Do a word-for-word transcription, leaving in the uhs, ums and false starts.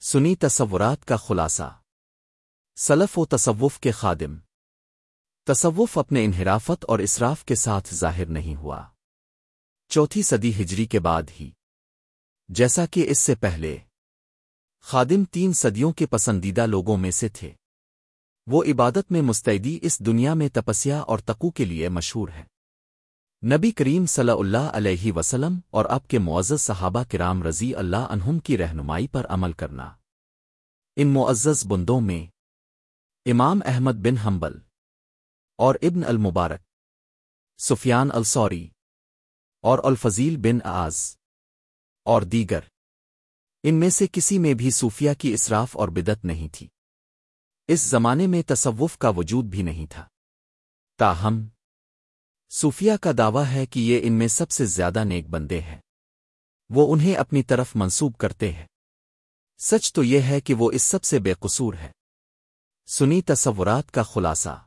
سنی تصورات کا خلاصہ سلف و تصوف کے خادم تصوف اپنے انحرافت اور اسراف کے ساتھ ظاہر نہیں ہوا چوتھی صدی ہجری کے بعد ہی، جیسا کہ اس سے پہلے خادم تین صدیوں کے پسندیدہ لوگوں میں سے تھے۔ وہ عبادت میں مستعدی، اس دنیا میں تپسیا اور تقو کے لیے مشہور ہے۔ نبی کریم صلی اللہ علیہ وسلم اور اب کے معزز صحابہ کرام رضی اللہ عنہم کی رہنمائی پر عمل کرنا۔ ان معزز بندوں میں امام احمد بن حنبل اور ابن المبارک، سفیان الثوری اور الفضیل بن اعاز اور دیگر، ان میں سے کسی میں بھی صوفیہ کی اسراف اور بدعت نہیں تھی۔ اس زمانے میں تصوف کا وجود بھی نہیں تھا، تاہم صوفیہ کا دعویٰ ہے کہ یہ ان میں سب سے زیادہ نیک بندے ہیں، وہ انہیں اپنی طرف منسوب کرتے ہیں۔ سچ تو یہ ہے کہ وہ اس سب سے بے قصور ہے۔ سنی تصورات کا خلاصہ